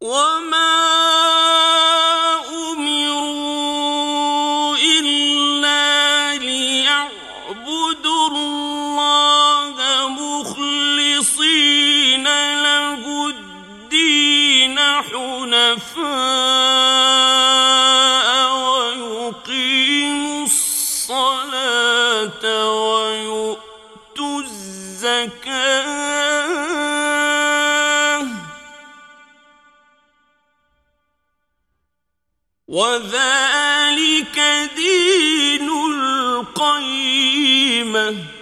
وما أمروا إلا ليعبدوا الله مخلصين له الدين حنفاء ويقيموا الصلاة ويؤتوا الزكاة وذلك دين القيمة.